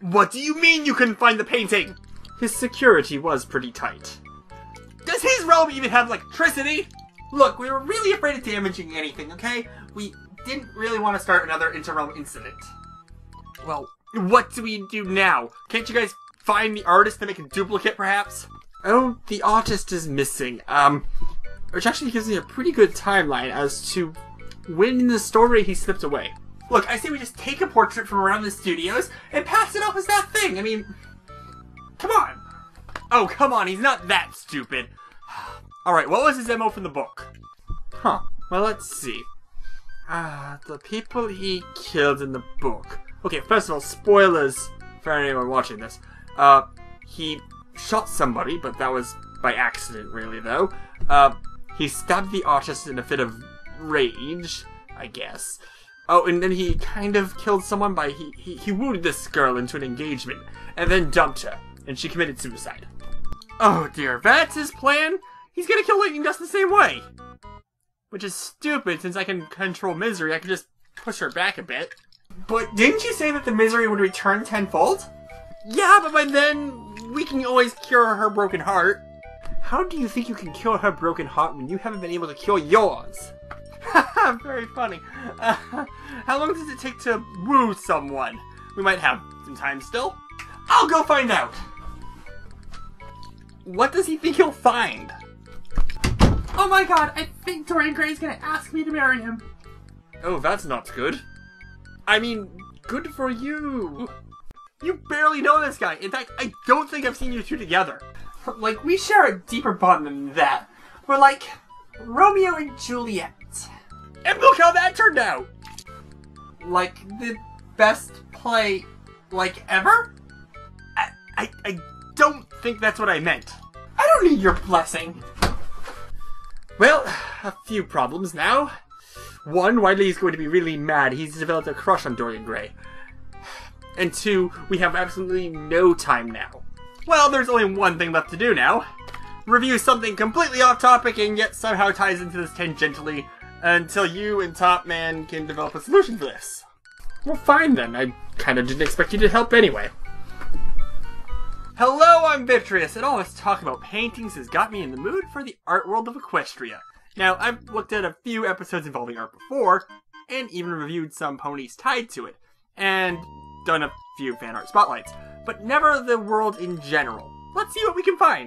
What do you mean you couldn't find the painting? His security was pretty tight. Does his room even have electricity? Look, we were really afraid of damaging anything, okay? We didn't really want to start another inter-realm incident. Well, what do we do now? Can't you guys find the artist to make a duplicate, perhaps? Oh, the artist is missing. Which actually gives me a pretty good timeline as to when in the story he slipped away. Look, I say we just take a portrait from around the studios and pass it off as that thing. I mean, come on. Oh, come on, he's not that stupid. Alright, what was his MO from the book? Huh, well, let's see. The people he killed in the book. Okay, first of all, spoilers for anyone watching this. He shot somebody, but that was by accident, really, though. He stabbed the artist in a fit of rage, I guess. Oh, and then he kind of killed someone by... He wooed this girl into an engagement, and then dumped her, and she committed suicide. Oh dear, that's his plan? He's gonna kill Lightning Dust the same way! Which is stupid, since I can control Misery, I can just push her back a bit. But didn't you say that the Misery would return tenfold? Yeah, but by then, we can always cure her broken heart. How do you think you can cure her broken heart when you haven't been able to cure yours? Haha, very funny. How long does it take to woo someone? We might have some time still. I'll go find out! What does he think he'll find? Oh my god, I think Dorian Gray's gonna ask me to marry him. Oh, that's not good. I mean, good for you. You barely know this guy. In fact, I don't think I've seen you two together. Like, we share a deeper bond than that. We're like Romeo and Juliet. And look how that turned out! Like, the best play, ever? I don't think that's what I meant. I don't need your blessing. Well, a few problems now. One, Wiley is going to be really mad. He's developed a crush on Dorian Gray. And two, we have absolutely no time now. Well, there's only one thing left to do now. Review something completely off topic and yet somehow ties into this tangentially until you and Top Man can develop a solution for this. Well, fine then. I kind of didn't expect you to help anyway. Hello, I'm Vitreous, and all this talk about paintings has got me in the mood for the art world of Equestria. Now, I've looked at a few episodes involving art before, and even reviewed some ponies tied to it, and done a few fan art spotlights, but never the world in general. Let's see what we can find.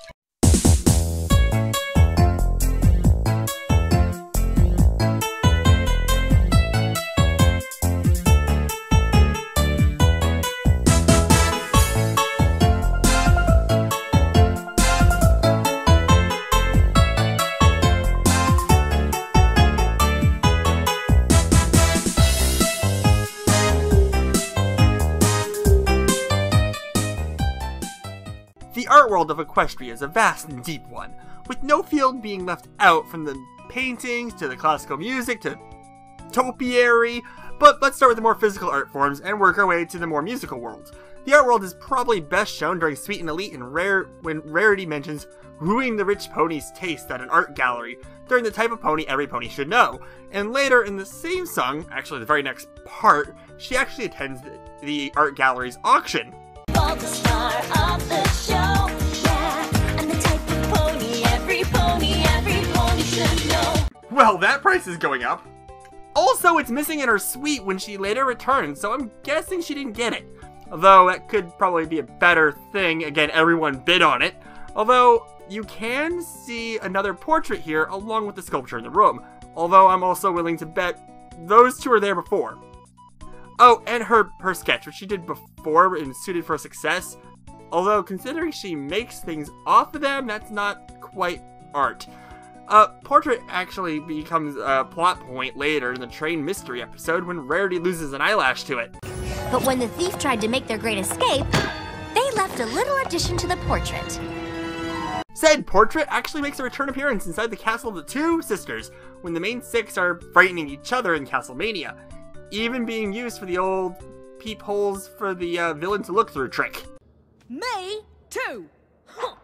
The art world of Equestria is a vast and deep one, with no field being left out from the paintings to the classical music to topiary, but let's start with the more physical art forms and work our way to the more musical world. The art world is probably best shown during Sweet and Elite and when Rarity mentions wooing the rich pony's taste at an art gallery during the type of pony every pony should know, and later in the same song, actually the very next part, she actually attends the art gallery's auction. The star of the show, yeah. I'm the type of pony every pony should know. Well, that price is going up. Also, it's missing in her suite when she later returns, so I'm guessing she didn't get it. Although, that could probably be a better thing. Again, everyone bid on it. Although, you can see another portrait here along with the sculpture in the room. Although, I'm also willing to bet those two are there before. Oh, and her sketch, which she did before and Suited for Success. Although, considering she makes things off of them, that's not quite art. Portrait actually becomes a plot point later in the Train Mystery episode when Rarity loses an eyelash to it. But when the thief tried to make their great escape, they left a little addition to the portrait. Said portrait actually makes a return appearance inside the castle of the two sisters, when the main six are frightening each other in Castlemania, even being used for the old peepholes for the villain to look through trick. Me too! Huh.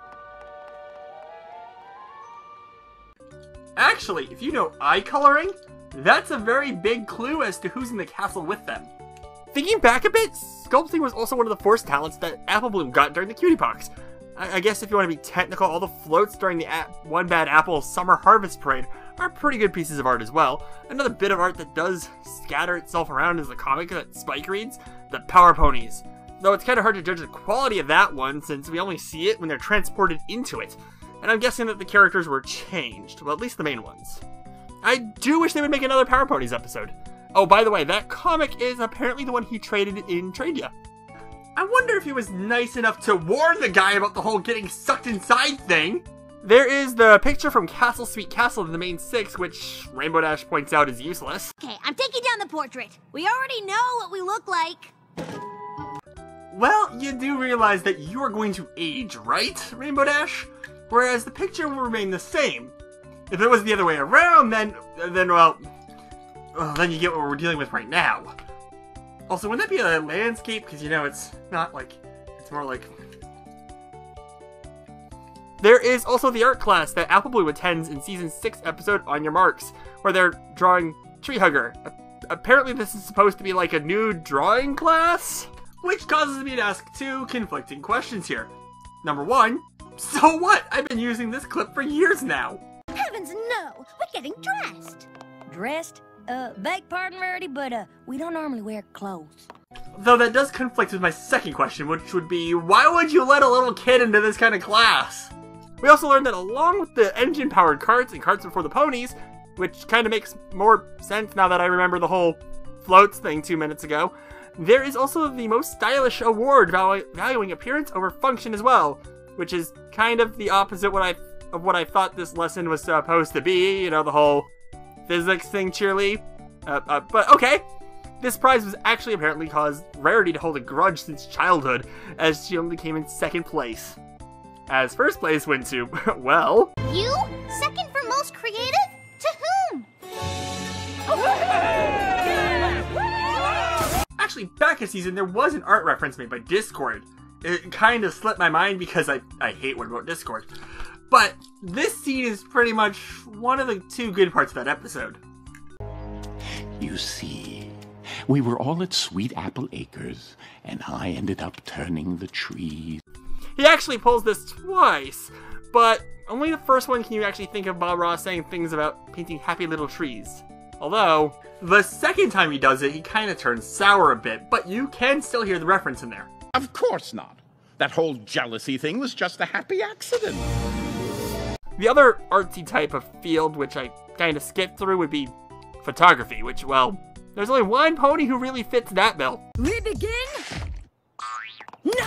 Actually, if you know eye coloring, that's a very big clue as to who's in the castle with them. Thinking back a bit, sculpting was also one of the forced talents that Apple Bloom got during the Cutie Box. I guess if you want to be technical, all the floats during the One Bad Apple Summer Harvest Parade are pretty good pieces of art as well. Another bit of art that does scatter itself around is the comic that Spike reads, The Power Ponies. Though it's kind of hard to judge the quality of that one since we only see it when they're transported into it. And I'm guessing that the characters were changed, well at least the main ones. I do wish they would make another Power Ponies episode. Oh, by the way, that comic is apparently the one he traded in Tradia. I wonder if he was nice enough to warn the guy about the whole getting sucked inside thing. There is the picture from Castle Sweet Castle in the main 6, which Rainbow Dash points out is useless. Okay, I'm taking down the portrait. We already know what we look like. Well, you do realize that you are going to age, right, Rainbow Dash? Whereas the picture will remain the same. If it was the other way around, then you get what we're dealing with right now. Also, wouldn't that be a landscape? Because, you know, it's not like, it's more like... There is also the art class that Apple Bloom attends in Season 6 episode On Your Marks, where they're drawing Tree Hugger. Apparently this is supposed to be like a new drawing class? Which causes me to ask two conflicting questions here. Number one, so what? I've been using this clip for years now. Heavens no! We're getting dressed. Dressed? Beg pardon, Rarity, but we don't normally wear clothes. Though that does conflict with my second question, which would be, why would you let a little kid into this kind of class? We also learned that along with the engine-powered carts and carts before the ponies, which kind of makes more sense now that I remember the whole floats thing 2 minutes ago, there is also the most stylish award valuing appearance over function as well, which is kind of the opposite of what I thought this lesson was supposed to be, you know, the whole physics thing, cheerly. But okay. This prize was actually apparently caused Rarity to hold a grudge since childhood, as she only came in second place. As first place went to, well... You? Second for most creative? To whom? Actually, back a season, there was an art reference made by Discord. It kind of slipped my mind because I hate what about Discord. But this scene is pretty much one of the two good parts of that episode. You see, we were all at Sweet Apple Acres, and I ended up turning the trees. He actually pulls this twice, but only the first one can you actually think of Bob Ross saying things about painting happy little trees. Although, the second time he does it, he kind of turns sour a bit, but you can still hear the reference in there. Of course not. That whole jealousy thing was just a happy accident. the other artsy type of field, which I kind of skipped through, would be photography, which, well, there's only one pony who really fits that bill. We begin? No!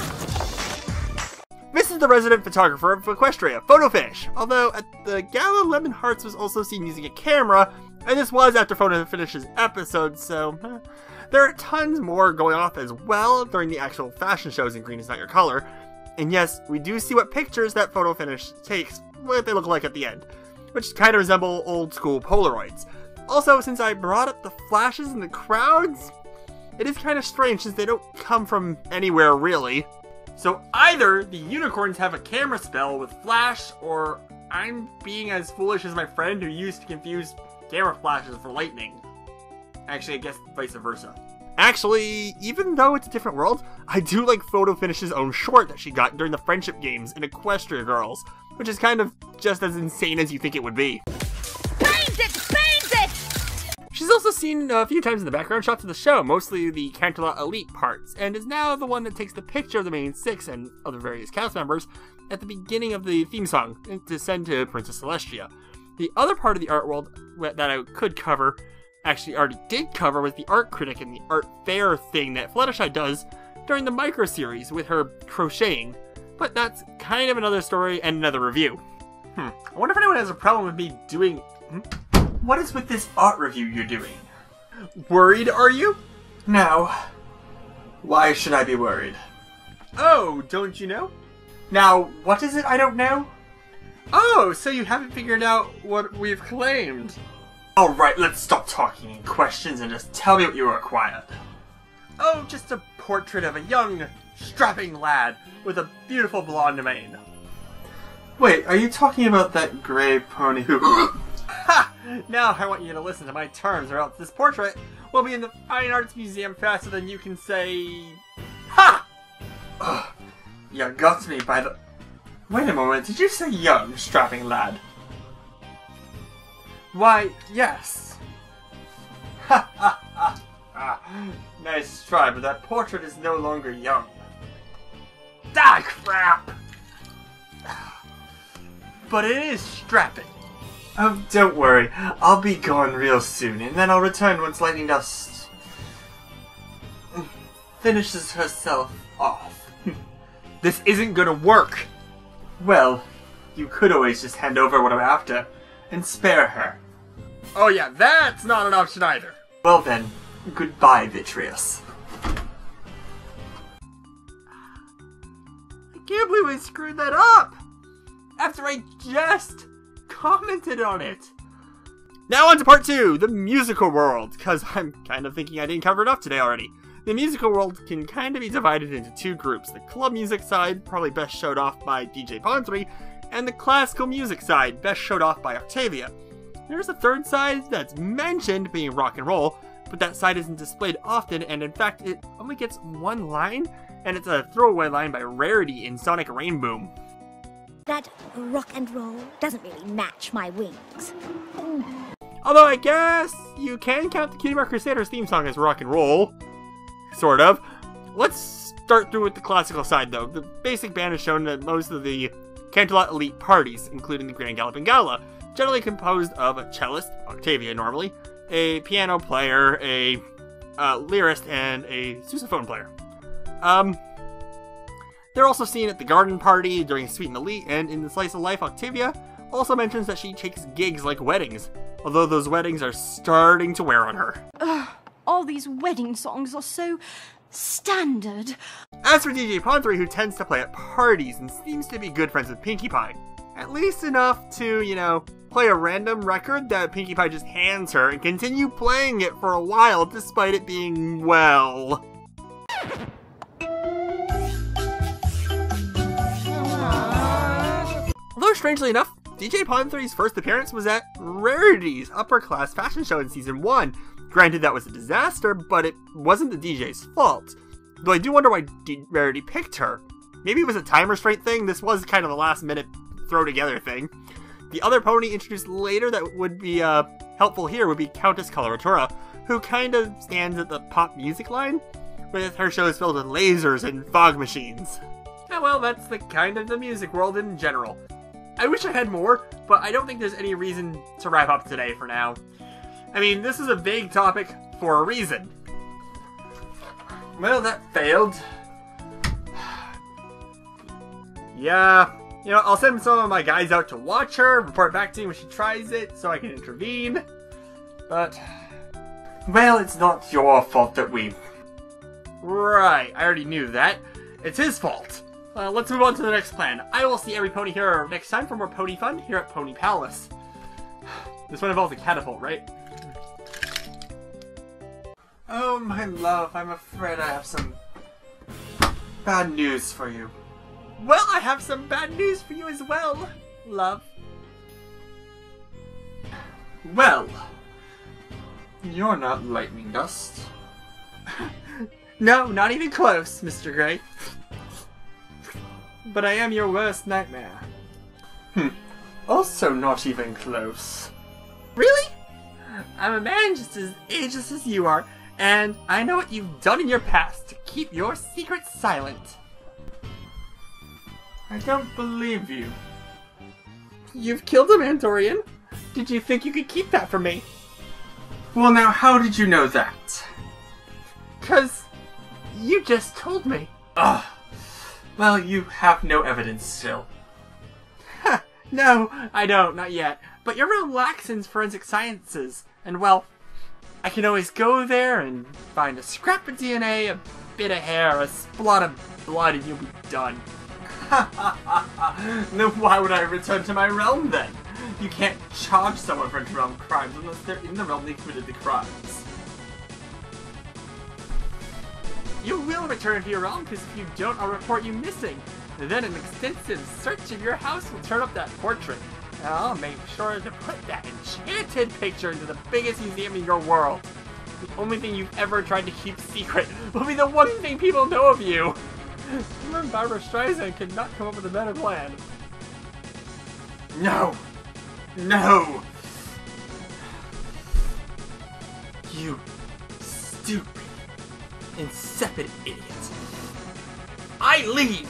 This is the resident photographer of Equestria, Photofinish. Although at the gala, Lemon Hearts was also seen using a camera, and this was after Photofinish's episode, so there are tons more going off as well during the actual fashion shows in Green Is Not Your Color. And yes, we do see what pictures that Photofinish takes, what they look like at the end, which kind of resemble old school Polaroids. Also, since I brought up the flashes in the crowds, it is kind of strange since they don't come from anywhere really. So either the unicorns have a camera spell with flash, or I'm being as foolish as my friend who used to confuse camera flashes for lightning. Actually, I guess vice versa. Actually, even though it's a different world, I do like Photofinish's own short that she got during the Friendship Games in Equestria Girls, which is kind of just as insane as you think it would be. Paint it! Paint it! She's also seen a few times in the background shots of the show, mostly the Canterlot Elite parts, and is now the one that takes the picture of the main six and other various cast members at the beginning of the theme song to send to Princess Celestia. The other part of the art world that I could cover, actually already did cover, was the art critic and the art fair thing that Fluttershy does during the micro series with her crocheting. But that's kind of another story and another review. I wonder if anyone has a problem with me doing... What is with this art review you're doing? Worried, are you? Now, why should I be worried? Oh, don't you know? Now, what is it I don't know? Oh, so you haven't figured out what we've claimed. Alright, let's stop talking in questions and just tell me what you acquired. Oh, just a portrait of a young, strapping lad with a beautiful blonde mane. Wait, are you talking about that gray pony who... Ha! Now I want you to listen to my terms or else this portrait we'll be in the Fine Arts Museum faster than you can say... Ha! Ugh, you got me by the... Wait a moment, did you say young, strapping lad? Why, yes. Ha ha ha ha. Nice try, but that portrait is no longer young. Ah, crap! But it is strapping. Oh, don't worry. I'll be gone real soon, and then I'll return once Lightning Dust finishes herself off. This isn't gonna work. Well, you could always just hand over what I'm after and spare her. Oh yeah, that's not an option either. Well then, goodbye, Vitreous. I can't believe I screwed that up! After I just commented on it! Now on to part 2, the musical world, because I'm kind of thinking I didn't cover enough today already. The musical world can kind of be divided into 2 groups. The club music side, probably best showed off by DJ Pon-3, and the classical music side, best showed off by Octavia. There's a third side that's mentioned being rock and roll, but that side isn't displayed often, and in fact it only gets one line, and it's a throwaway line by Rarity in Sonic Rainboom. That rock and roll doesn't really match my wings. Although I guess you can count the Cutie Mark Crusaders theme song as rock and roll. Sort of. Let's start through with the classical side though. The basic band is shown at most of the Canterlot Elite parties, including the Grand Galloping Gala, generally composed of a cellist, Octavia normally, a piano player, a lyrist, and a sousaphone player. They're also seen at the garden party during Sweet and Elite, and in the Slice of Life, Octavia also mentions that she takes gigs like weddings, although those weddings are starting to wear on her. Ugh, all these wedding songs are so standard. As for DJ Pon-3, who tends to play at parties and seems to be good friends with Pinkie Pie, at least enough to, you know, play a random record that Pinkie Pie just hands her and continue playing it for a while despite it being, well... Although, strangely enough, DJ Pon-3's first appearance was at Rarity's upper class fashion show in Season 1. Granted, that was a disaster, but it wasn't the DJ's fault. Though I do wonder why Rarity picked her. Maybe it was a time restraint thing. This was kind of a last minute throw together thing. The other pony introduced later that would be helpful here would be Countess Coloratura, who kind of stands at the pop music line, with her shows filled with lasers and fog machines. Yeah, well, that's the kind of the music world in general. I wish I had more, but I don't think there's any reason to wrap up today for now. I mean, this is a vague topic for a reason. Well, that failed. Yeah, you know, I'll send some of my guys out to watch her, report back to me when she tries it, so I can intervene. But, well, it's not your fault that we... Right, I already knew that. It's his fault. Let's move on to the next plan. I will see every pony here next time for more pony fun here at Pony Palace. This one involves a catapult, right? Oh, my love, I'm afraid I have some bad news for you. Well, I have some bad news for you as well, love. Well, you're not Lightning Dust. No, not even close, Mr. Gray. But I am your worst nightmare. Also not even close. Really? I'm a man just as ageless as you are, and I know what you've done in your past to keep your secrets silent. I don't believe you. You've killed a Mantorian? Did you think you could keep that from me? Well, now, how did you know that? 'Cause you just told me. Ugh. Well, you have no evidence still. No, I don't, not yet. But you're real lax in forensic sciences, and well, I can always go there and find a scrap of DNA, a bit of hair, a splot of blood, and you'll be done. Then why would I return to my realm then? You can't charge someone for realm crimes unless they're in the realm they committed the crimes. You will return to your realm, because if you don't, I'll report you missing. And then an extensive search of your house will turn up that portrait. And I'll make sure to put that enchanted picture into the biggest museum in your world. The only thing you've ever tried to keep secret will be the one thing people know of you. Even Barbara Streisand could not come up with a better plan. No! No! You stupid, insipid idiot. I leave!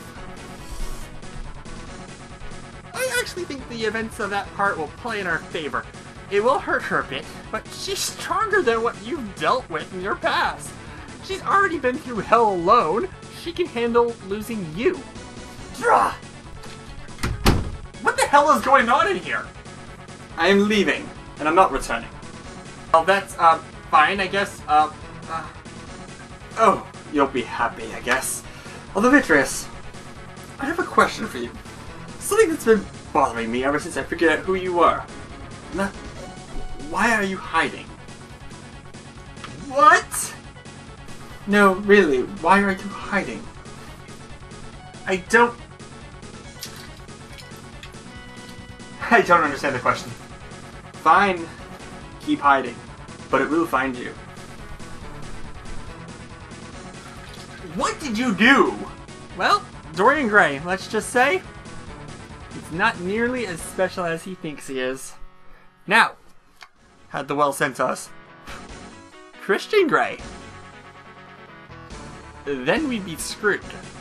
I actually think the events of that part will play in our favor. It will hurt her a bit, but she's stronger than what you've dealt with in your past. She's already been through hell alone. She can handle losing you. Drah! What the hell is going on in here? I am leaving, and I'm not returning. Well, that's, fine, I guess. Oh, you'll be happy, I guess. Although, Vitreous, I have a question for you. Something that's been bothering me ever since I figured out who you are. Now, why are you hiding? What? No, really, why are you hiding? I don't understand the question. Fine, keep hiding, but it will find you. What did you do? Well, Dorian Gray, let's just say, he's not nearly as special as he thinks he is. Now, had the well sent to us Christian Grey, then we'd be screwed.